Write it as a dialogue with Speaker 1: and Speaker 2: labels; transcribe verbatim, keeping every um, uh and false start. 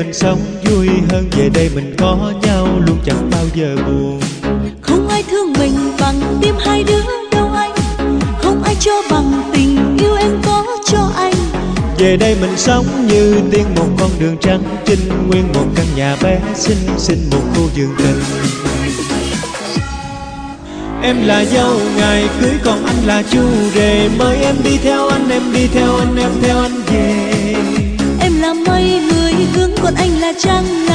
Speaker 1: mình sống vui hơn, về đây mình có nhau luôn chẳng bao giờ buồn.
Speaker 2: Không ai thương mình bằng tim hai đứa đâu anh, không ai cho bằng tình yêu em có cho anh.
Speaker 1: Về đây mình sống như tiên một con đường trắng trinh, nguyên một căn nhà bé xinh xinh một khu vườn tình. Em là dâu ngày cưới còn anh là chú rể, mời em đi theo anh, em đi theo anh, em theo anh về.
Speaker 2: Em là mây người hướng còn anh là trăng.